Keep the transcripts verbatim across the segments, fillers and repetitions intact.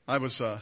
I was uh, I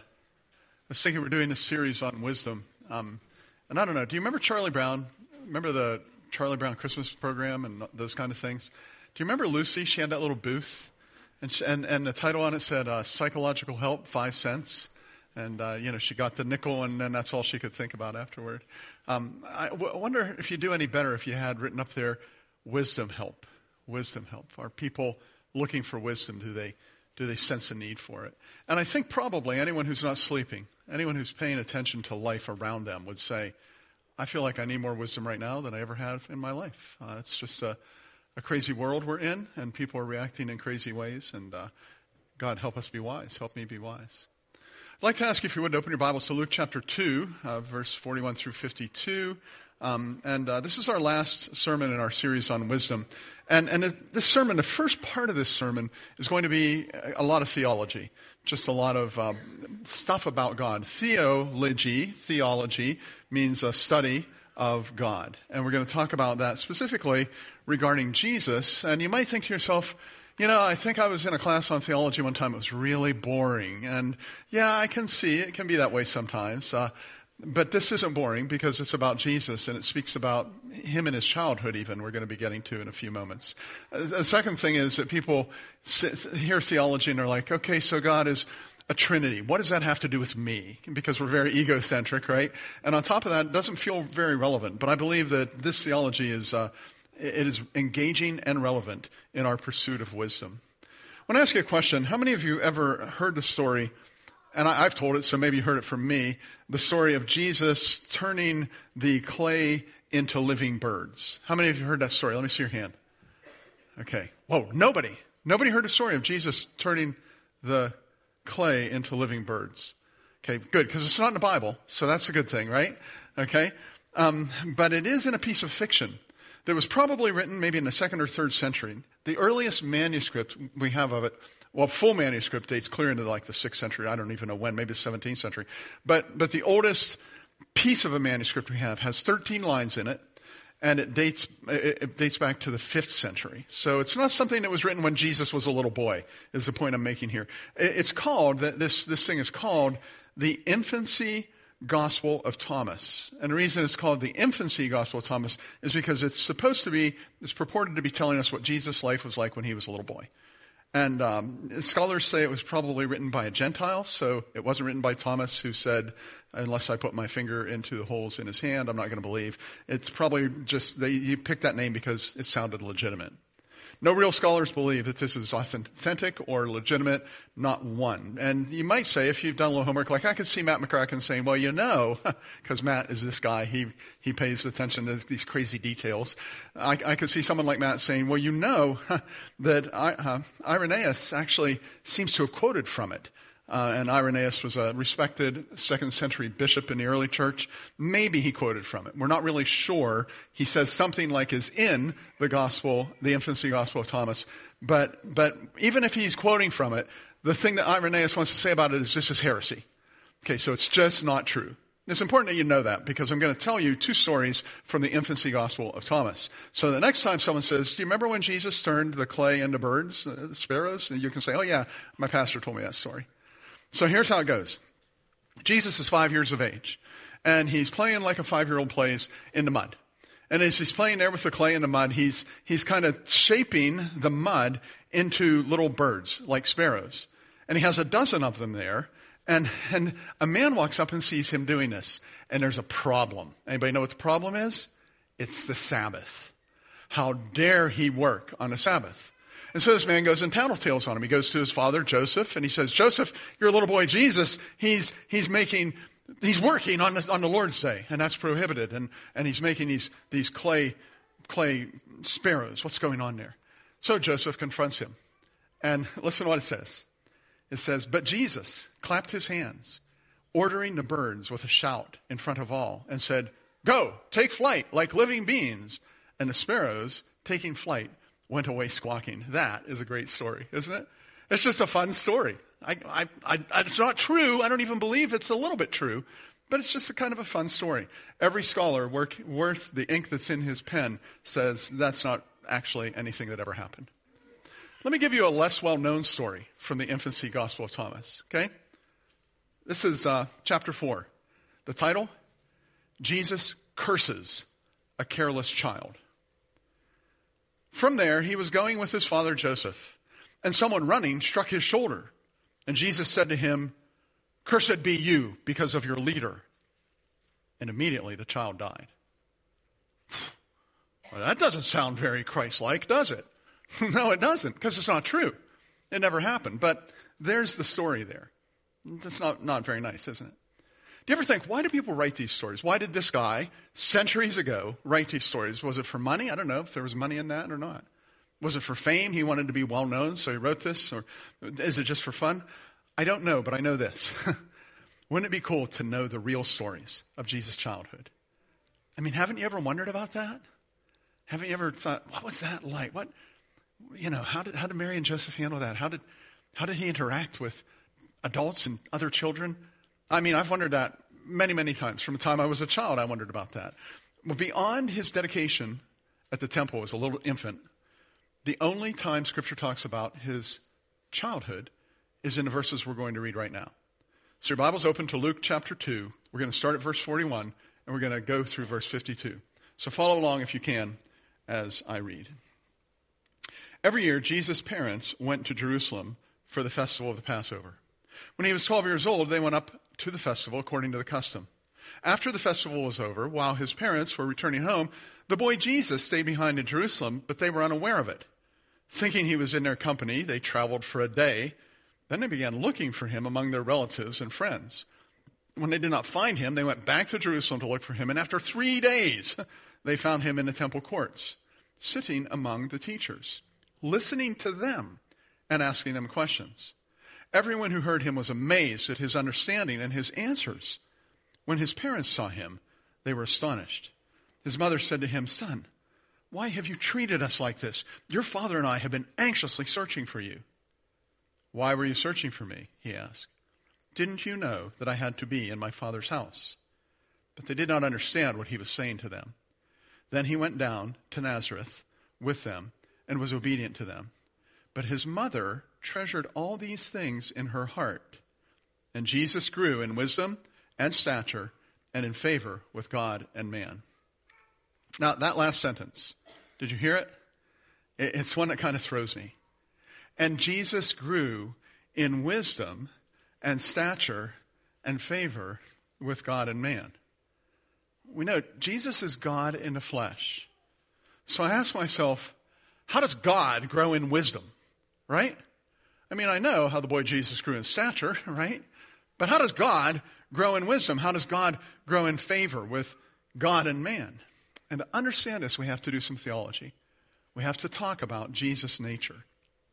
was thinking we're doing this series on wisdom, um, and I don't know. Do you remember Charlie Brown? Remember the Charlie Brown Christmas program and those kind of things? Do you remember Lucy? She had that little booth, and she, and, and the title on it said uh, "Psychological Help, Five Cents," and uh, you know she got the nickel, and then that's all she could think about afterward. Um, I w- wonder if you'd do any better if you had written up there, "Wisdom help, wisdom help." Are people looking for wisdom? Do they? Do they sense a need for it? And I think probably anyone who's not sleeping, anyone who's paying attention to life around them would say, I feel like I need more wisdom right now than I ever have in my life. Uh, it's just a, a crazy world we're in, and people are reacting in crazy ways, and uh, God, help us be wise. Help me be wise. I'd like to ask you if you would open your Bibles to Luke chapter two, uh, verse forty-one through fifty-two. Um, and uh, this is our last sermon in our series on wisdom. And, and this sermon, the first part of this sermon is going to be a lot of theology, just a lot of um, stuff about God. Theology, theology means a study of God. And we're going to talk about that specifically regarding Jesus. And you might think to yourself, you know, I think I was in a class on theology one time. It was really boring. And yeah, I can see it can be that way sometimes. Uh, But this isn't boring because it's about Jesus, and it speaks about him in his childhood even, we're going to be getting to in a few moments. The second thing is that people hear theology and they're like, okay, so God is a Trinity. What does that have to do with me? Because we're very egocentric, right? And on top of that, it doesn't feel very relevant. But I believe that this theology is, uh, it is engaging and relevant in our pursuit of wisdom. I want to ask you a question. How many of you ever heard the story, and I, I've told it, so maybe you heard it from me, the story of Jesus turning the clay into living birds? How many of you heard that story? Let me see your hand. Okay. Whoa, nobody. Nobody heard the story of Jesus turning the clay into living birds. Okay, good, because it's not in the Bible, so that's a good thing, right? Okay. Um, but it is in a piece of fiction that was probably written maybe in the second or third century. The earliest manuscript we have of it, well, full manuscript dates clear into like the sixth century. I don't even know when, maybe the seventeenth century. But, but the oldest piece of a manuscript we have has thirteen lines in it, and it dates, it dates back to the fifth century. So it's not something that was written when Jesus was a little boy, is the point I'm making here. It's called, this, this thing is called the Infancy Gospel of Thomas. And the reason it's called the Infancy Gospel of Thomas is because it's supposed to be, it's purported to be telling us what Jesus' life was like when he was a little boy. And um, scholars say it was probably written by a Gentile, so it wasn't written by Thomas, who said, unless I put my finger into the holes in his hand, I'm not going to believe. It's probably just, they, he picked that name because it sounded legitimate. No real scholars believe that this is authentic or legitimate, not one. And you might say, if you've done a little homework, like I could see Matt McCracken saying, well, you know, because Matt is this guy, he he pays attention to these crazy details. I, I could see someone like Matt saying, well, you know that I, uh, Irenaeus actually seems to have quoted from it. Uh, and Irenaeus was a respected second century bishop in the early church. Maybe he quoted from it. We're not really sure. He says something like is in the gospel, the Infancy Gospel of Thomas. But, but even if he's quoting from it, the thing that Irenaeus wants to say about it is this is heresy. Okay, so it's just not true. It's important that you know that because I'm going to tell you two stories from the Infancy Gospel of Thomas. So the next time someone says, do you remember when Jesus turned the clay into birds, uh, sparrows? And you can say, oh yeah, my pastor told me that story. So here's how it goes. Jesus is five years of age, and he's playing like a five-year-old plays in the mud. And as he's playing there with the clay in the mud, he's he's kind of shaping the mud into little birds, like sparrows. And he has a dozen of them there, and, and a man walks up and sees him doing this, and there's a problem. Anybody know what the problem is? It's the Sabbath. How dare he work on the Sabbath? And so this man goes and tattletales on him. He goes to his father, Joseph, and he says, Joseph, your little boy Jesus, he's, he's making, he's working on the, on the Lord's Day, and that's prohibited. And, and he's making these, these clay, clay sparrows. What's going on there? So Joseph confronts him. And listen to what it says. It says, but Jesus clapped his hands, ordering the birds with a shout in front of all, and said, go, take flight like living beings. And the sparrows, taking flight, went away squawking. That is a great story, isn't it? It's just a fun story. I, I, I, it's not true. I don't even believe it's a little bit true, but it's just a kind of a fun story. Every scholar work, worth the ink that's in his pen says that's not actually anything that ever happened. Let me give you a less well-known story from the Infancy Gospel of Thomas, okay? This is uh, chapter four. The title, Jesus Curses a Careless Child. From there, he was going with his father Joseph, and someone running struck his shoulder. And Jesus said to him, "Cursed be you because of your leader." And immediately the child died. Well, that doesn't sound very Christ-like, does it? No, it doesn't, because it's not true. It never happened. But there's the story there. That's not, not very nice, isn't it? Do you ever think, why do people write these stories? Why did this guy, centuries ago, write these stories? Was it for money? I don't know if there was money in that or not. Was it for fame? He wanted to be well known, so he wrote this? Or is it just for fun? I don't know, but I know this. Wouldn't it be cool to know the real stories of Jesus' childhood? I mean, haven't you ever wondered about that? Haven't you ever thought, what was that like? What, you know, how did how did Mary and Joseph handle that? How did how did he interact with adults and other children? I mean, I've wondered that many, many times. From the time I was a child, I wondered about that. Well, beyond his dedication at the temple as a little infant, the only time Scripture talks about his childhood is in the verses we're going to read right now. So your Bible's open to Luke chapter two. We're going to start at verse forty-one, and we're going to go through verse fifty-two. So follow along if you can as I read. Every year, Jesus' parents went to Jerusalem for the festival of the Passover. When he was twelve years old, they went up to the festival according to the custom. After the festival was over, while his parents were returning home, the boy Jesus stayed behind in Jerusalem, but they were unaware of it. Thinking he was in their company, they traveled for a day. Then they began looking for him among their relatives and friends. When they did not find him, they went back to Jerusalem to look for him, and after three days, they found him in the temple courts, sitting among the teachers, listening to them and asking them questions. Everyone who heard him was amazed at his understanding and his answers. When his parents saw him, they were astonished. His mother said to him, "Son, why have you treated us like this? Your father and I have been anxiously searching for you." "Why were you searching for me?" he asked. "Didn't you know that I had to be in my father's house?" But they did not understand what he was saying to them. Then he went down to Nazareth with them and was obedient to them. But his mother treasured all these things in her heart. And Jesus grew in wisdom and stature and in favor with God and man. Now, that last sentence, did you hear it? It's one that kind of throws me. And Jesus grew in wisdom and stature and favor with God and man. We know Jesus is God in the flesh. So I ask myself, how does God grow in wisdom, right? I mean, I know how the boy Jesus grew in stature, right? But how does God grow in wisdom? How does God grow in favor with God and man? And to understand this, we have to do some theology. We have to talk about Jesus' nature.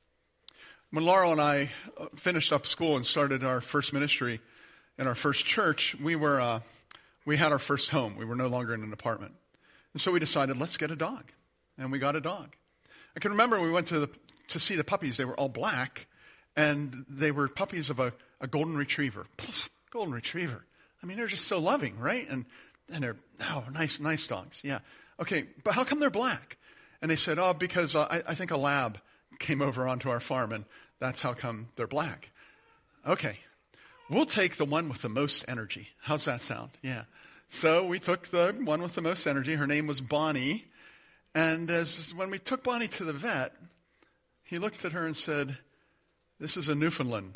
When Laurel and I finished up school and started our first ministry in our first church, we were uh, we had our first home. We were no longer in an apartment. And so we decided, let's get a dog. And we got a dog. I can remember we went to the, to see the puppies. They were all black, and they were puppies of a, a golden retriever. Golden retriever. I mean, they're just so loving, right? And and they're, oh, nice, nice dogs. Yeah. Okay, but how come they're black? And they said, oh, because uh, I, I think a lab came over onto our farm, and that's how come they're black. Okay, we'll take the one with the most energy. How's that sound? Yeah. So we took the one with the most energy. Her name was Bonnie. And as when we took Bonnie to the vet, he looked at her and said, "This is a Newfoundland."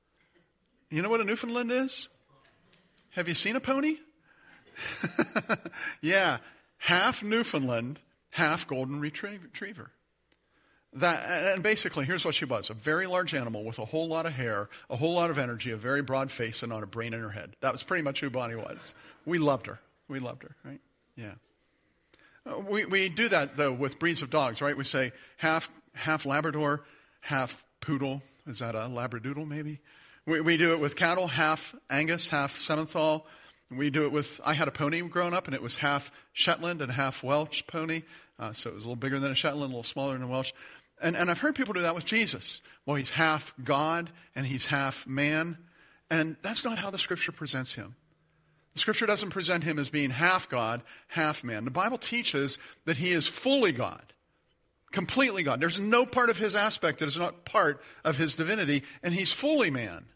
You know what a Newfoundland is? Have you seen a pony? Yeah, half Newfoundland, half golden retriever. That, and basically, here's what she was. A very large animal with a whole lot of hair, a whole lot of energy, a very broad face, and not a brain in her head. That was pretty much who Bonnie was. We loved her. We loved her, right? Yeah. Uh, we, we do that, though, with breeds of dogs, right? We say half half Labrador, half Poodle. Is that a Labradoodle, maybe? We, we do it with cattle, half Angus, half Simmenthal. We do it with, I had a pony growing up, and it was half Shetland and half Welsh pony. Uh, so it was a little bigger than a Shetland, a little smaller than a Welsh. And, and I've heard people do that with Jesus. Well, he's half God and he's half man. And that's not how the Scripture presents him. The Scripture doesn't present him as being half God, half man. The Bible teaches that he is fully God, completely God. There's no part of his aspect that is not part of his divinity, and he's fully man,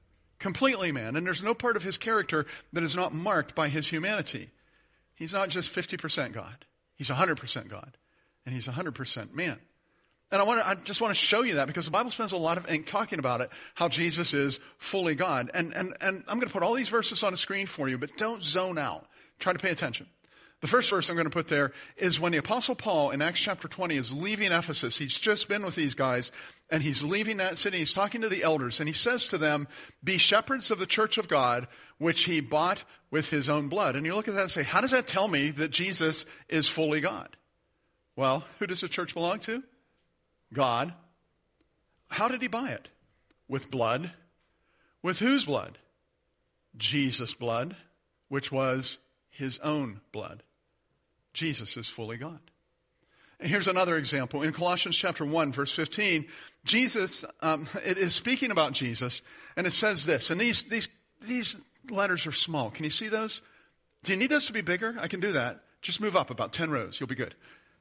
completely man. And there's no part of his character that is not marked by his humanity. He's not just fifty percent God. He's one hundred percent God. And he's one hundred percent man. And I want to, I just want to show you that because the Bible spends a lot of ink talking about it, how Jesus is fully God. And, and, and I'm going to put all these verses on the screen for you, but don't zone out. Try to pay attention. The first verse I'm going to put there is when the Apostle Paul in Acts chapter twenty is leaving Ephesus. He's just been with these guys, and he's leaving that city. He's talking to the elders, and he says to them, be shepherds of the church of God, which he bought with his own blood. And you look at that and say, how does that tell me that Jesus is fully God? Well, who does the church belong to? God. How did he buy it? With blood. With whose blood? Jesus' blood, which was his own blood. Jesus is fully God. And here's another example. In Colossians chapter one, verse fifteen, Jesus, um, it is speaking about Jesus, and it says this, and these, these, these letters are small. Can you see those? Do you need those to be bigger? I can do that. Just move up about ten rows. You'll be good.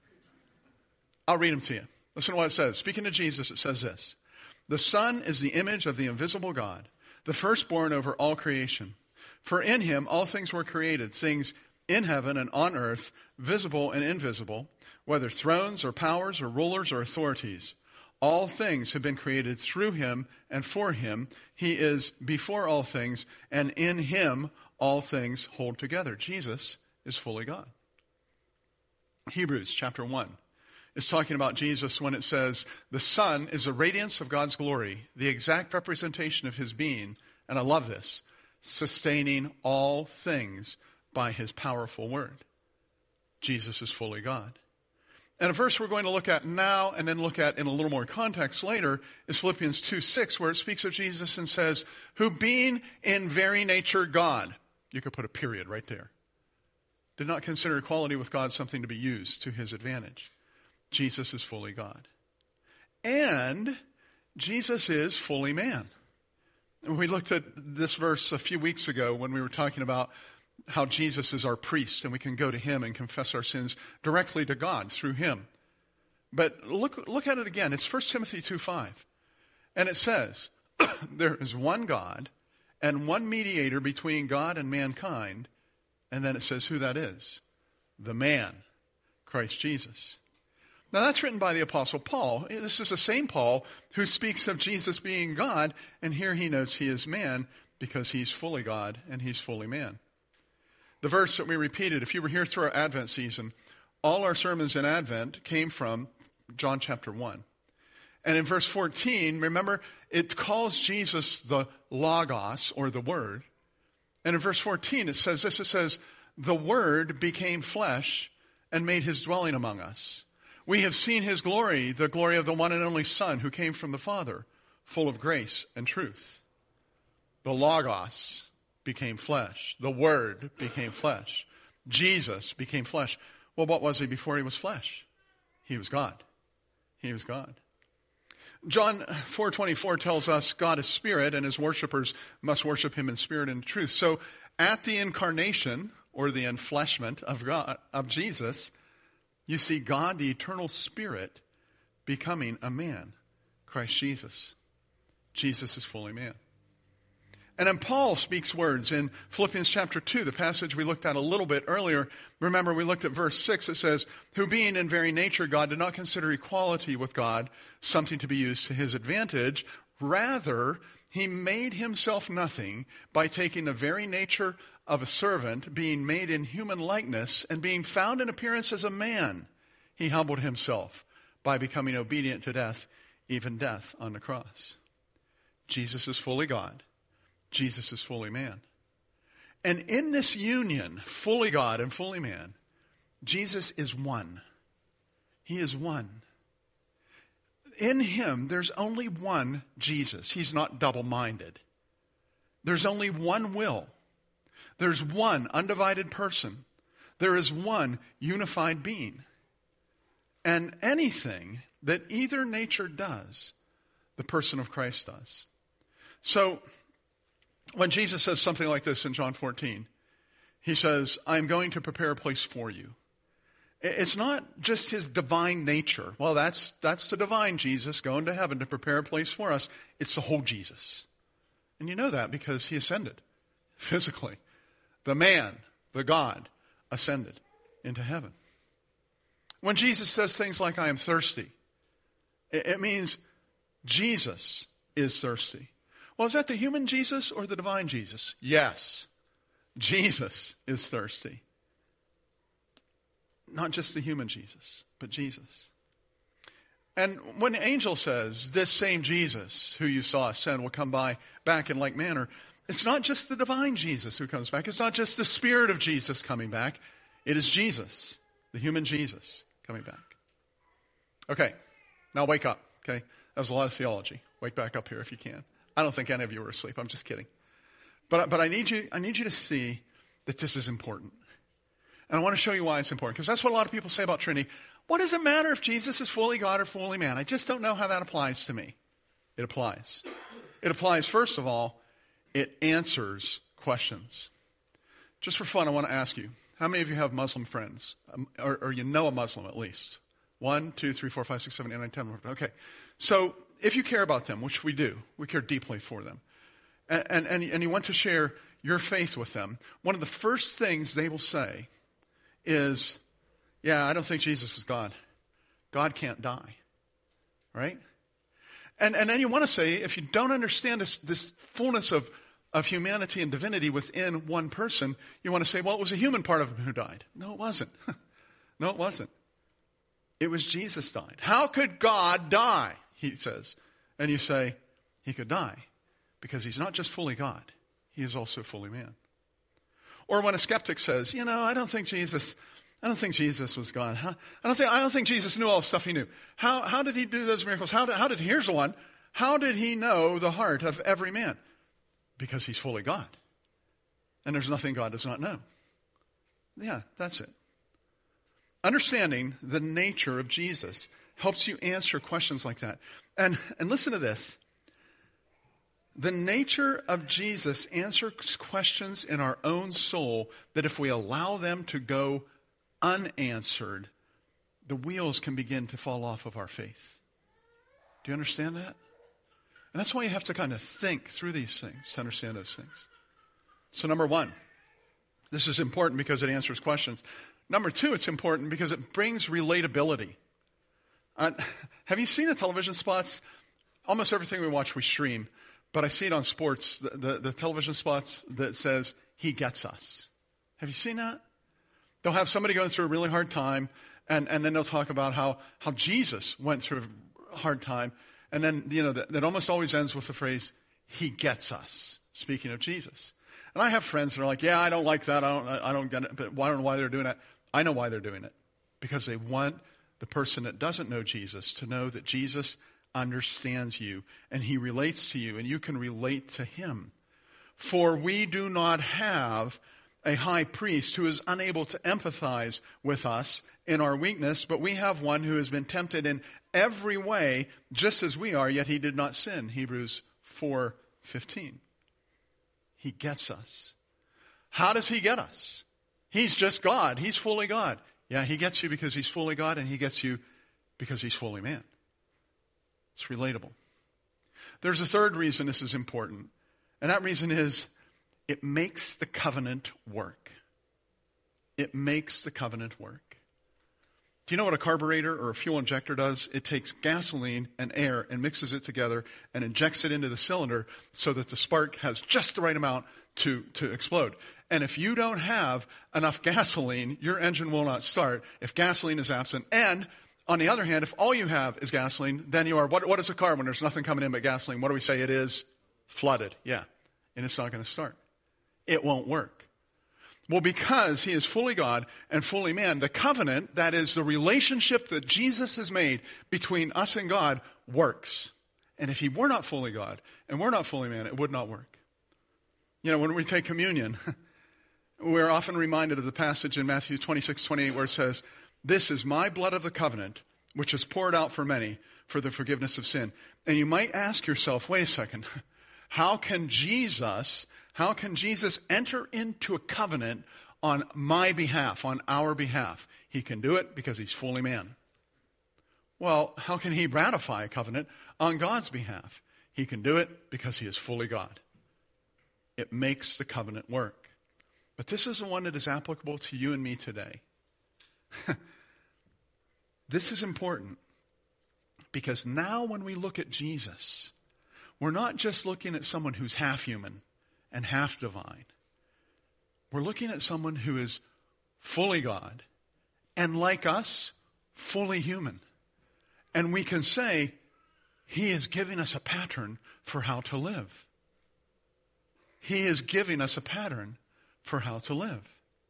I'll read them to you. Listen to what it says. Speaking to Jesus, it says this. The Son is the image of the invisible God, the firstborn over all creation. For in him all things were created, things in heaven and on earth, visible and invisible, whether thrones or powers or rulers or authorities. All things have been created through him and for him. He is before all things, and in him all things hold together. Jesus is fully God. Hebrews chapter one is talking about Jesus when it says, the Son is the radiance of God's glory, the exact representation of his being, and I love this, sustaining all things by his powerful word. Jesus is fully God. And a verse we're going to look at now and then look at in a little more context later is Philippians two six, where it speaks of Jesus and says, who being in very nature God, you could put a period right there, did not consider equality with God something to be used to his advantage. Jesus is fully God. And Jesus is fully man. And we looked at this verse a few weeks ago when we were talking about how Jesus is our priest and we can go to him and confess our sins directly to God through him. But look, look at it again. It's First Timothy two five. And it says, there is one God and one mediator between God and mankind. And then it says who that is. The man, Christ Jesus. Now that's written by the Apostle Paul. This is the same Paul who speaks of Jesus being God, and here he notes he is man because he's fully God and he's fully man. The verse that we repeated, if you were here through our Advent season, all our sermons in Advent came from John chapter one. And in verse fourteen, remember, it calls Jesus the Logos, or the Word. And in verse fourteen, it says this, it says, the Word became flesh and made his dwelling among us. We have seen his glory, the glory of the one and only Son who came from the Father, full of grace and truth. The Logos became flesh. The Word became flesh. Jesus became flesh. Well, what was he before he was flesh? He was God. He was God. John four twenty-four tells us God is spirit and his worshipers must worship him in spirit and truth. So at the incarnation, or the enfleshment of God, of Jesus, you see God, the eternal Spirit, becoming a man, Christ Jesus. Jesus is fully man. And then Paul speaks words in Philippians chapter two, the passage we looked at a little bit earlier. Remember, we looked at verse six. It says, who being in very nature God did not consider equality with God something to be used to his advantage. Rather, he made himself nothing by taking the very nature of a servant, being made in human likeness, and being found in appearance as a man, he humbled himself by becoming obedient to death, even death on the cross. Jesus is fully God. Jesus is fully man. And in this union, fully God and fully man, Jesus is one. He is one. In him, there's only one Jesus. He's not double-minded. There's only one will. There's one undivided person. There is one unified being. And anything that either nature does, the person of Christ does. So, when Jesus says something like this in John fourteen, he says, I'm going to prepare a place for you. It's not just his divine nature. Well, that's, that's the divine Jesus going to heaven to prepare a place for us. It's the whole Jesus. And you know that because he ascended physically. The man, the God, ascended into heaven. When Jesus says things like, I am thirsty, it means Jesus is thirsty. Well, is that the human Jesus or the divine Jesus? Yes. Jesus is thirsty. Not just the human Jesus, but Jesus. And when the angel says, this same Jesus who you saw ascend will come by back in like manner, it's not just the divine Jesus who comes back. It's not just the Spirit of Jesus coming back. It is Jesus, the human Jesus, coming back. Okay, now wake up, okay? That was a lot of theology. Wake back up here if you can. I don't think any of you were asleep. I'm just kidding. But, but I need you, I need you to see that this is important. And I want to show you why it's important, because that's what a lot of people say about Trinity. What does it matter if Jesus is fully God or fully man? I just don't know how that applies to me. It applies. It applies, first of all, it answers questions. Just for fun, I want to ask you, how many of you have Muslim friends? Um, or, or you know a Muslim at least? One, two, three, four, five, six, seven, eight, nine, ten. Okay. So if you care about them, which we do, we care deeply for them, and, and, and, and you want to share your faith with them, one of the first things they will say is, yeah, I don't think Jesus was God. God can't die. Right? And and then you want to say, if you don't understand this, this fullness of, of humanity and divinity within one person, you want to say, well, it was a human part of him who died. No, it wasn't. No, it wasn't. It was Jesus died. How could God die? He says. And you say, he could die because he's not just fully God. He is also fully man. Or when a skeptic says, you know, I don't think Jesus, I don't think Jesus was God. How, I don't think, I don't think Jesus knew all the stuff he knew. How, how did he do those miracles? How did, how did, here's the one. How did he know the heart of every man? Because he's fully God. And there's nothing God does not know. Yeah, that's it. Understanding the nature of Jesus helps you answer questions like that. And, and listen to this. The nature of Jesus answers questions in our own soul that if we allow them to go unanswered, the wheels can begin to fall off of our faith. Do you understand that? And that's why you have to kind of think through these things to understand those things. So number one, this is important because it answers questions. Number two, it's important because it brings relatability. Uh, have you seen the television spots? Almost everything we watch, we stream. But I see it on sports, the, the, the television spots that says, he gets us. Have you seen that? They'll have somebody going through a really hard time, and, and then they'll talk about how, how Jesus went through a hard time. And then, you know, that, that almost always ends with the phrase, he gets us, speaking of Jesus. And I have friends that are like, yeah, I don't like that. I don't, I don't get it. But I don't know why they're doing that. I know why they're doing it. Because they want the person that doesn't know Jesus to know that Jesus understands you and he relates to you and you can relate to him. For we do not have a high priest who is unable to empathize with us in our weakness, but we have one who has been tempted in every way just as we are, yet he did not sin. Hebrews four fifteen. He gets us. How does he get us? He's just God. He's fully God. Yeah, he gets you because he's fully God, and he gets you because he's fully man. It's relatable. There's a third reason this is important, and that reason is it makes the covenant work. It makes the covenant work. Do you know what a carburetor or a fuel injector does? It takes gasoline and air and mixes it together and injects it into the cylinder so that the spark has just the right amount to, to explode. And if you don't have enough gasoline, your engine will not start if gasoline is absent. And on the other hand, if all you have is gasoline, then you are, what, what is a car when there's nothing coming in but gasoline? What do we say it is? Flooded. Yeah. And it's not going to start. It won't work. Well, because he is fully God and fully man, the covenant, that is the relationship that Jesus has made between us and God, works. And if he were not fully God and we're not fully man, it would not work. You know, when we take communion, we're often reminded of the passage in Matthew twenty-six twenty-eight where it says, this is my blood of the covenant, which is poured out for many for the forgiveness of sin. And you might ask yourself, wait a second, how can Jesus, how can Jesus enter into a covenant on my behalf, on our behalf? He can do it because he's fully man. Well, how can he ratify a covenant on God's behalf? He can do it because he is fully God. It makes the covenant work. But this is the one that is applicable to you and me today. This is important because now when we look at Jesus, we're not just looking at someone who's half human and half divine. We're looking at someone who is fully God and, like us, fully human. And we can say, he is giving us a pattern for how to live. He is giving us a pattern for how to live.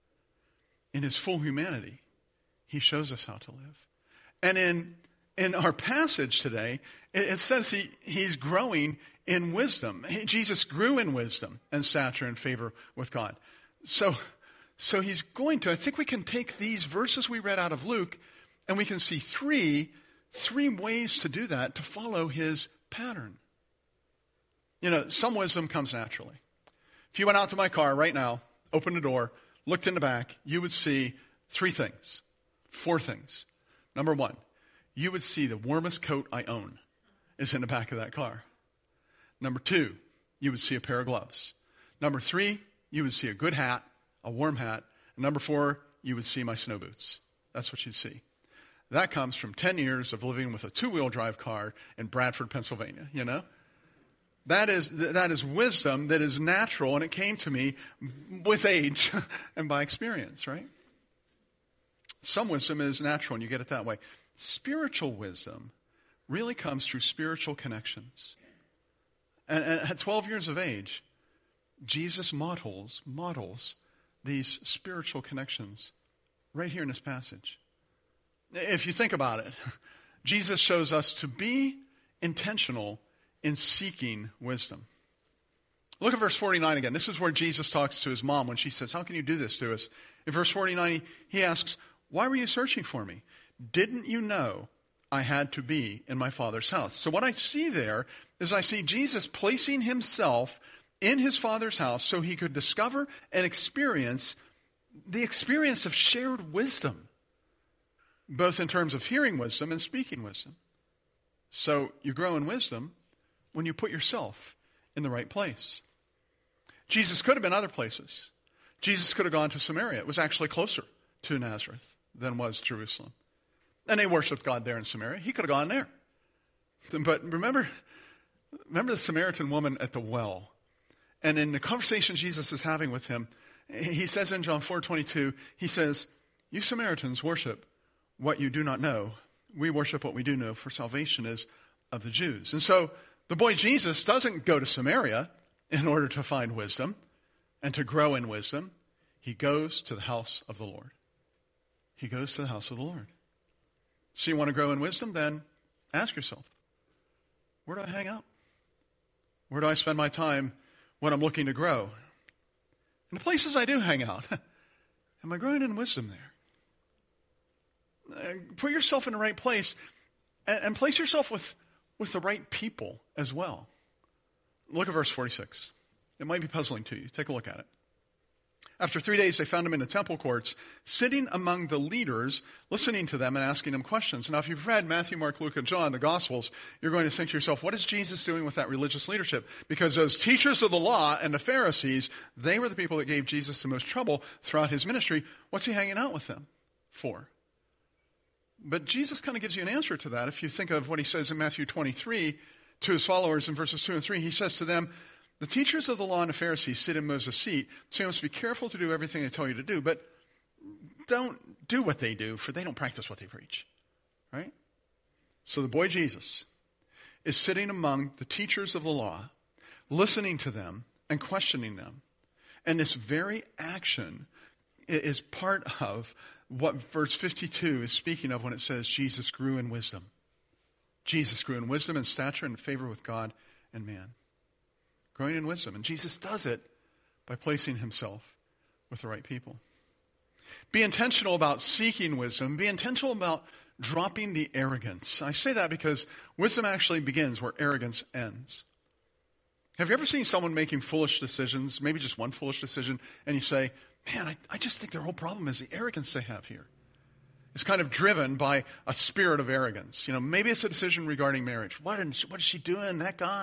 In his full humanity, he shows us how to live. And in in our passage today, it, it says he, he's growing in wisdom. He, Jesus grew in wisdom and stature and favor with God. So, so he's going to, I think we can take these verses we read out of Luke and we can see three, three ways to do that, to follow his pattern. You know, some wisdom comes naturally. If you went out to my car right now, opened the door, looked in the back, you would see three things, four things. Number one, you would see the warmest coat I own is in the back of that car. Number two, you would see a pair of gloves. Number three, you would see a good hat, a warm hat. And number four, you would see my snow boots. That's what you'd see. That comes from ten years of living with a two-wheel drive car in Bradford, Pennsylvania, you know? That is, that is wisdom that is natural, and it came to me with age and by experience, right? Some wisdom is natural, and you get it that way. Spiritual wisdom really comes through spiritual connections. And, and at twelve years of age, Jesus models, models these spiritual connections right here in this passage. If you think about it, Jesus shows us to be intentional in seeking wisdom. Look at verse forty-nine again. This is where Jesus talks to his mom when she says, how can you do this to us? In verse forty-nine, he asks, why were you searching for me? Didn't you know I had to be in my Father's house? So what I see there is I see Jesus placing himself in his Father's house so he could discover and experience the experience of shared wisdom, both in terms of hearing wisdom and speaking wisdom. So you grow in wisdom when you put yourself in the right place. Jesus could have been other places. Jesus could have gone to Samaria. It was actually closer to Nazareth than was Jerusalem. And they worshiped God there in Samaria. He could have gone there. But remember, remember the Samaritan woman at the well. And in the conversation Jesus is having with him, he says in John four twenty-two, he says, you Samaritans worship what you do not know. We worship what we do know, for salvation is of the Jews. And so the boy Jesus doesn't go to Samaria in order to find wisdom and to grow in wisdom. He goes to the house of the Lord. He goes to the house of the Lord. So you want to grow in wisdom? Then ask yourself, where do I hang out? Where do I spend my time when I'm looking to grow? In the places I do hang out, am I growing in wisdom there? Put yourself in the right place and, and place yourself with, with the right people as well. Look at verse forty-six. It might be puzzling to you. Take a look at it. After three days, they found him in the temple courts, sitting among the leaders, listening to them and asking them questions. Now, if you've read Matthew, Mark, Luke, and John, the Gospels, you're going to think to yourself, what is Jesus doing with that religious leadership? Because those teachers of the law and the Pharisees, they were the people that gave Jesus the most trouble throughout his ministry. What's he hanging out with them for? But Jesus kind of gives you an answer to that. If you think of what he says in Matthew twenty-three to his followers in verses two and three, he says to them, the teachers of the law and the Pharisees sit in Moses' seat, so you must be careful to do everything they tell you to do, but don't do what they do, for they don't practice what they preach. Right? So the boy Jesus is sitting among the teachers of the law, listening to them and questioning them. And this very action is part of what verse fifty-two is speaking of when it says Jesus grew in wisdom. Jesus grew in wisdom and stature and favor with God and man. Growing in wisdom. And Jesus does it by placing himself with the right people. Be intentional about seeking wisdom. Be intentional about dropping the arrogance. I say that because wisdom actually begins where arrogance ends. Have you ever seen someone making foolish decisions, maybe just one foolish decision, and you say, man, I, I just think their whole problem is the arrogance they have here. It's kind of driven by a spirit of arrogance. You know, maybe it's a decision regarding marriage. What, what is she doing? That guy.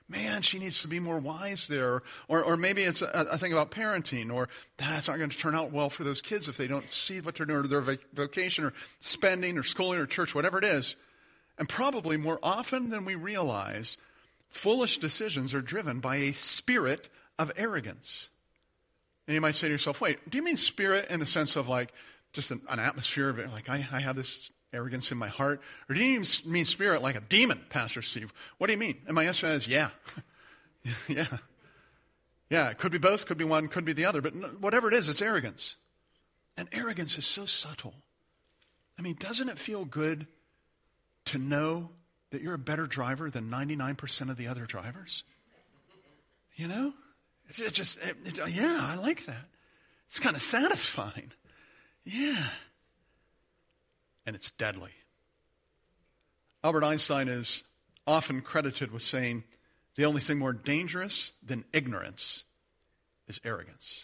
man, she needs to be more wise there. Or, or maybe it's a, a thing about parenting, or that's not going to turn out well for those kids if they don't see what they're doing, or their vac- vocation, or spending, or schooling, or church, whatever it is. And probably more often than we realize, foolish decisions are driven by a spirit of arrogance. And you might say to yourself, wait, do you mean spirit in the sense of like just an, an atmosphere of it, like I, I have this arrogance in my heart? Or do you mean spirit like a demon, Pastor Steve? What do you mean? And my answer is, yeah. yeah. Yeah, it could be both, could be one, could be the other. But whatever it is, it's arrogance. And arrogance is so subtle. I mean, doesn't it feel good to know that you're a better driver than ninety-nine percent of the other drivers? You know? It just, it, it, yeah, I like that. It's kind of satisfying. Yeah. And it's deadly. Albert Einstein is often credited with saying the only thing more dangerous than ignorance is arrogance.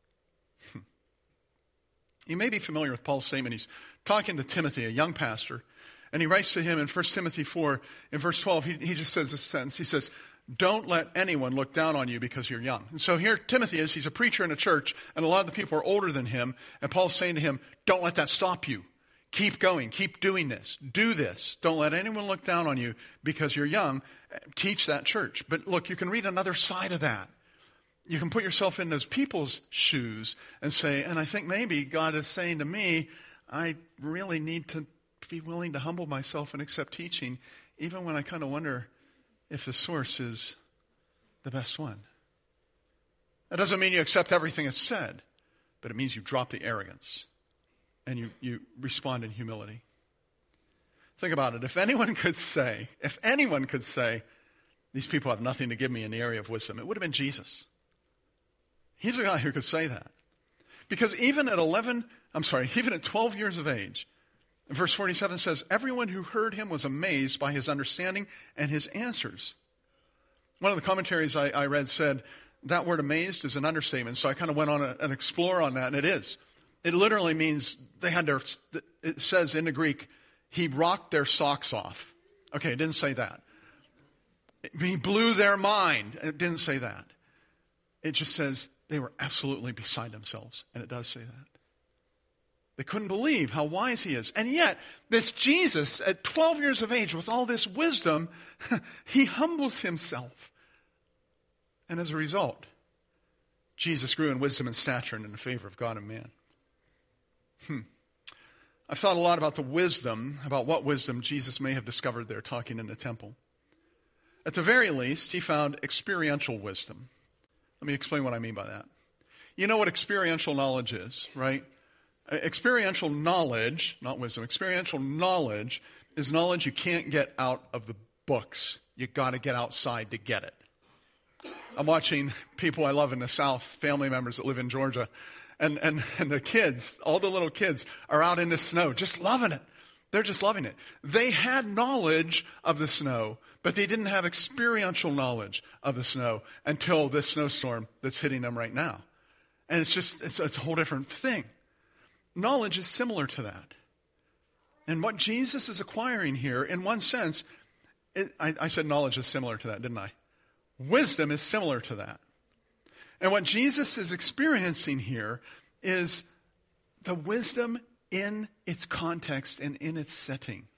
You may be familiar with Paul's statement. He's talking to Timothy, a young pastor, and he writes to him in First Timothy four, in verse twelve, he, he just says this sentence. He says, don't let anyone look down on you because you're young. And so here Timothy is, he's a preacher in a church, and a lot of the people are older than him, and Paul's saying to him, don't let that stop you. Keep going. Keep doing this. Do this. Don't let anyone look down on you because you're young. Teach that church. But look, you can read another side of that. You can put yourself in those people's shoes and say, and I think maybe God is saying to me, I really need to be willing to humble myself and accept teaching, even when I kind of wonder if the source is the best one. That doesn't mean you accept everything that's said, but it means you drop the arrogance. And you, you respond in humility. Think about it. If anyone could say, if anyone could say, these people have nothing to give me in the area of wisdom, it would have been Jesus. He's the guy who could say that. Because even at eleven, I'm sorry, even at twelve years of age, verse forty-seven says, everyone who heard him was amazed by his understanding and his answers. One of the commentaries I, I read said, that word amazed is an understatement. So I kind of went on a, an explore on that, and it is. It literally means they had their, it says in the Greek, he rocked their socks off. Okay, it didn't say that. He blew their mind. It didn't say that. It just says they were absolutely beside themselves. And it does say that. They couldn't believe how wise he is. And yet, this Jesus, at twelve years of age, with all this wisdom, he humbles himself. And as a result, Jesus grew in wisdom and stature and in the favor of God and man. Hmm. I've thought a lot about the wisdom, about what wisdom Jesus may have discovered there talking in the temple. At the very least, he found experiential wisdom. Let me explain what I mean by that. You know what experiential knowledge is, right? Experiential knowledge, not wisdom, experiential knowledge is knowledge you can't get out of the books. You got to get outside to get it. I'm watching people I love in the South, family members that live in Georgia. And, and, and the kids, all the little kids are out in the snow, just loving it. They're just loving it. They had knowledge of the snow, but they didn't have experiential knowledge of the snow until this snowstorm that's hitting them right now. And it's just, it's, it's a whole different thing. Knowledge is similar to that. And what Jesus is acquiring here, in one sense, it, I, I said knowledge is similar to that, didn't I? Wisdom is similar to that. And what Jesus is experiencing here is the wisdom in its context and in its setting.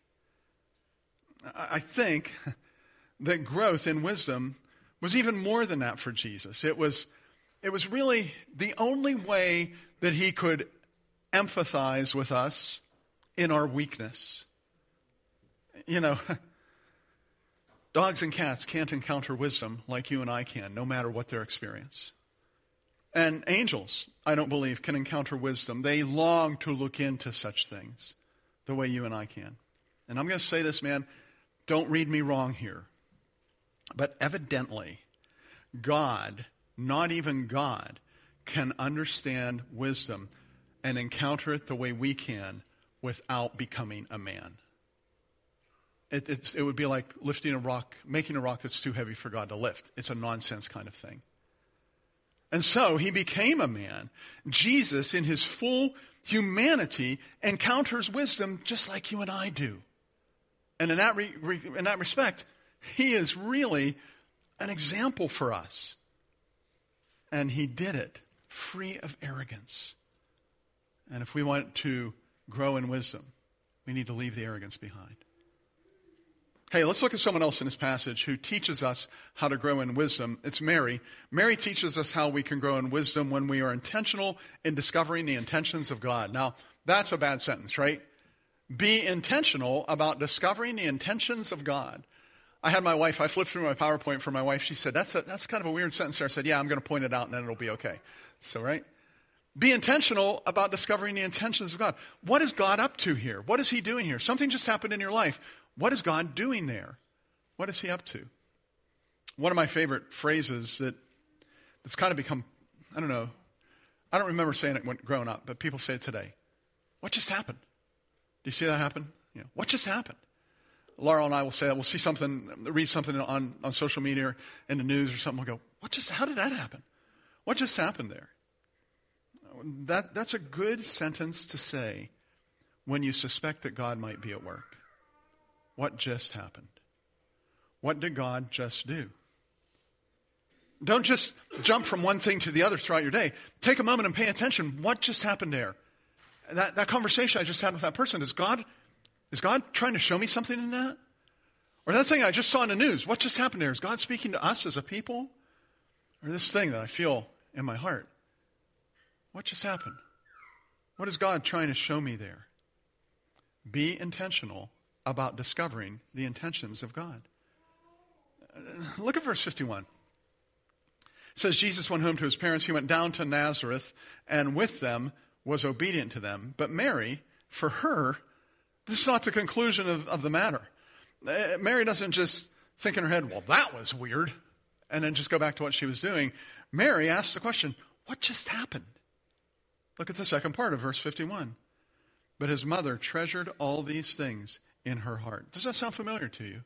I think that growth in wisdom was even more than that for Jesus. It was, it was really the only way that he could empathize with us in our weakness. You know, dogs and cats can't encounter wisdom like you and I can, no matter what their experience. And angels, I don't believe, can encounter wisdom. They long to look into such things the way you and I can. And I'm going to say this, man, don't read me wrong here. But evidently, God, not even God, can understand wisdom and encounter it the way we can without becoming a man. It, it's, it would be like lifting a rock, making a rock that's too heavy for God to lift. It's a nonsense kind of thing. And so he became a man. Jesus, in his full humanity, encounters wisdom just like you and I do. And in that, re, re, in that respect, he is really an example for us. And he did it free of arrogance. And if we want to grow in wisdom, we need to leave the arrogance behind. Hey, let's look at someone else in this passage who teaches us how to grow in wisdom. It's Mary. Mary teaches us how we can grow in wisdom when we are intentional in discovering the intentions of God. Now, that's a bad sentence, right? Be intentional about discovering the intentions of God. I had my wife, I flipped through my PowerPoint for my wife. She said, that's a, that's kind of a weird sentence there. I said, yeah, I'm going to point it out and then it'll be okay. So, right? Be intentional about discovering the intentions of God. What is God up to here? What is he doing here? Something just happened in your life. What is God doing there? What is he up to? One of my favorite phrases that that's kind of become, I don't know, I don't remember saying it when growing up, but people say it today. What just happened? Do you see that happen? You know, what just happened? Laura and I will say that. We'll see something, read something on, on social media or in the news or something. We'll go, what just, how did that happen? What just happened there? That, that's a good sentence to say when you suspect that God might be at work. What just happened? What did God just do? Don't just jump from one thing to the other throughout your day. Take a moment and pay attention. What just happened there? That, that conversation I just had with that person, is God, is God trying to show me something in that? Or that thing I just saw in the news, what just happened there? Is God speaking to us as a people? Or this thing that I feel in my heart? What just happened? What is God trying to show me there? Be intentional about discovering the intentions of God. Look at verse fifty-one. It says, Jesus went home to his parents. He went down to Nazareth, and with them was obedient to them. But Mary, for her, this is not the conclusion of, of the matter. Mary doesn't just think in her head, well, that was weird, and then just go back to what she was doing. Mary asks the question, what just happened? Look at the second part of verse fifty-one. But his mother treasured all these things in her heart. Does that sound familiar to you?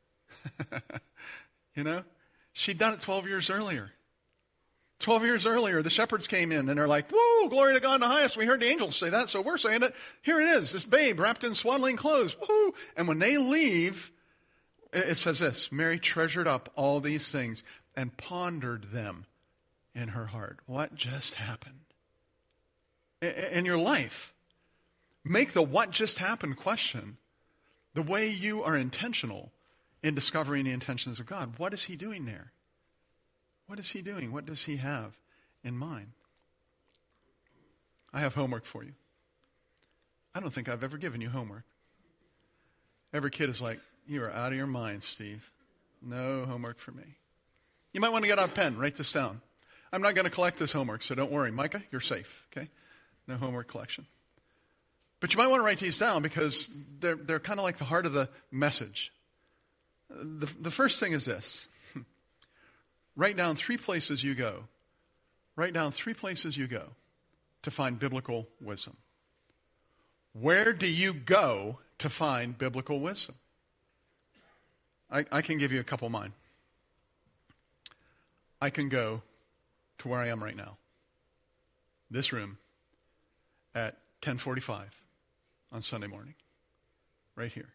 You know, she'd done it twelve years earlier. twelve years earlier, the shepherds came in and they're like, whoa, glory to God in the highest. We heard the angels say that, so we're saying it. Here it is, this babe wrapped in swaddling clothes. Woo! And when they leave, it says this, Mary treasured up all these things and pondered them in her heart. What just happened? In your life, make the what just happened question the way you are intentional in discovering the intentions of God. What is he doing there? What is he doing? What does he have in mind? I have homework for you. I don't think I've ever given you homework. Every kid is like, you are out of your mind, Steve. No homework for me. You might want to get out a pen, write this down. I'm not going to collect this homework, so don't worry. Micah, you're safe, okay? No homework collection. But you might want to write these down because they're, they're kind of like the heart of the message. The, the first thing is this. Write down three places you go. Write down three places you go to find biblical wisdom. Where do you go to find biblical wisdom? I, I can give you a couple of mine. I can go to where I am right now. This room at ten forty-five on Sunday morning. Right here.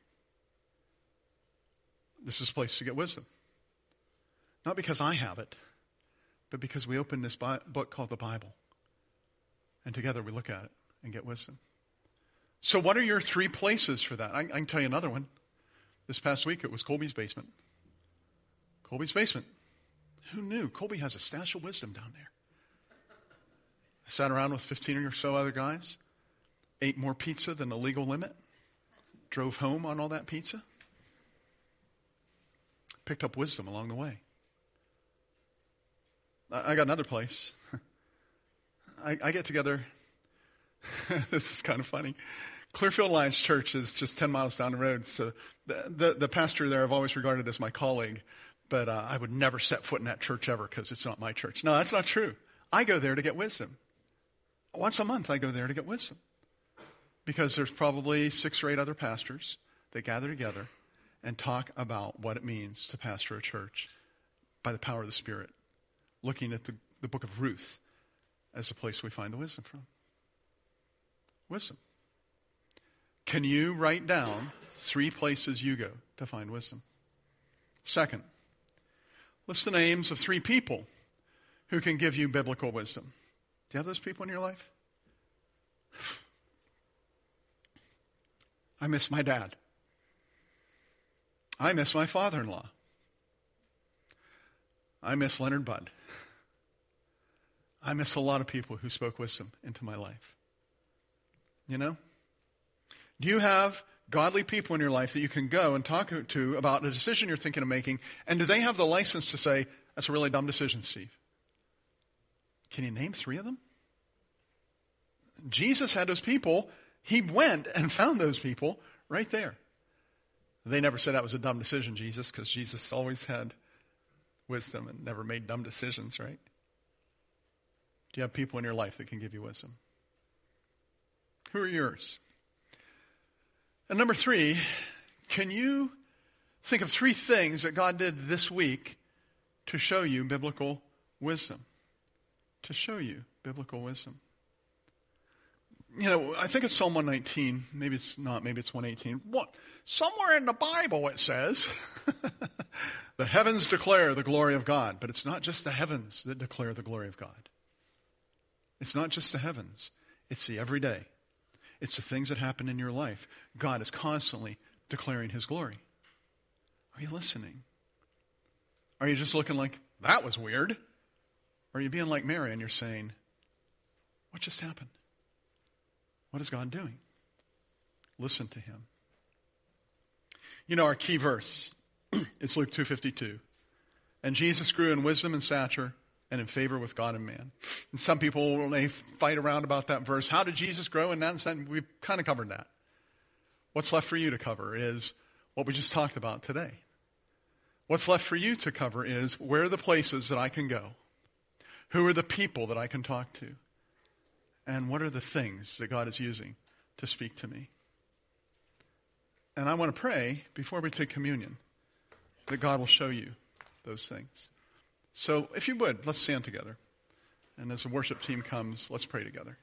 This is a place to get wisdom. Not because I have it, but because we open this bi- book called the Bible. And together we look at it and get wisdom. So what are your three places for that? I, I can tell you another one. This past week it was Colby's basement. Colby's basement. Who knew? Colby has a stash of wisdom down there. I sat around with fifteen or so other guys, ate more pizza than the legal limit, drove home on all that pizza, picked up wisdom along the way. I got another place. I, I get together. This is kind of funny. Clearfield Alliance Church is just ten miles down the road. So the, the, the pastor there I've always regarded as my colleague, but uh, I would never set foot in that church ever because it's not my church. No, that's not true. I go there to get wisdom. Once a month I go there to get wisdom because there's probably six or eight other pastors that gather together and talk about what it means to pastor a church by the power of the Spirit, looking at the, the book of Ruth as the place we find the wisdom from. Wisdom. Can you write down three places you go to find wisdom? Second, List the names of three people who can give you biblical wisdom. Do you have those people in your life? I miss my dad. I miss my father-in-law. I miss Leonard Budd. I miss a lot of people who spoke wisdom into my life. You know? Do you have godly people in your life that you can go and talk to about a decision you're thinking of making, and do they have the license to say, that's a really dumb decision, Steve? Can you name three of them? Jesus had those people. He went and found those people right there. They never said that was a dumb decision, Jesus, because Jesus always had wisdom and never made dumb decisions, right? Do you have people in your life that can give you wisdom? Who are yours? And number three, can you think of three things that God did this week to show you biblical wisdom? To show you biblical wisdom. You know, I think it's Psalm one nineteen. Maybe it's not. Maybe it's one eighteen. What? Somewhere in the Bible it says, the heavens declare the glory of God. But it's not just the heavens that declare the glory of God. It's not just the heavens. It's the everyday. It's the things that happen in your life. God is constantly declaring his glory. Are you listening? Are you just looking like, that was weird? Or are you being like Mary and you're saying, what just happened? What is God doing? Listen to him. You know, our key verse is Luke two fifty-two. And Jesus grew in wisdom and stature and in favor with God and man. And some people, they fight around about that verse. How did Jesus grow in that? And we've kind of covered that. What's left for you to cover is what we just talked about today. What's left for you to cover is where are the places that I can go? Who are the people that I can talk to? And what are the things that God is using to speak to me? And I want to pray before we take communion that God will show you those things. So if you would, let's stand together. And as the worship team comes, let's pray together.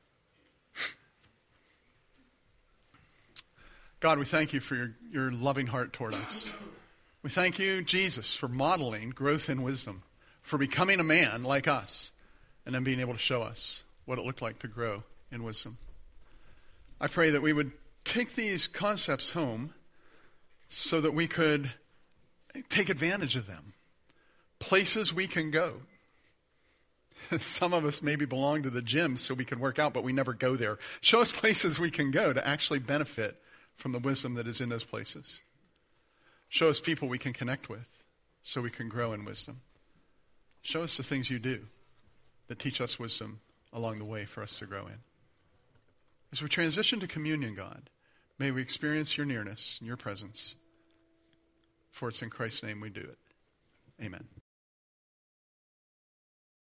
God, we thank you for your, your loving heart toward us. We thank you, Jesus, for modeling growth in wisdom, for becoming a man like us, and then being able to show us what it looked like to grow in wisdom. I pray that we would take these concepts home so that we could take advantage of them. Places we can go. Some of us maybe belong to the gym so we can work out, but we never go there. Show us places we can go to actually benefit from the wisdom that is in those places. Show us people we can connect with so we can grow in wisdom. Show us the things you do that teach us wisdom along the way for us to grow in. As we transition to communion, God, may we experience your nearness and your presence. For it's in Christ's name we do it. Amen.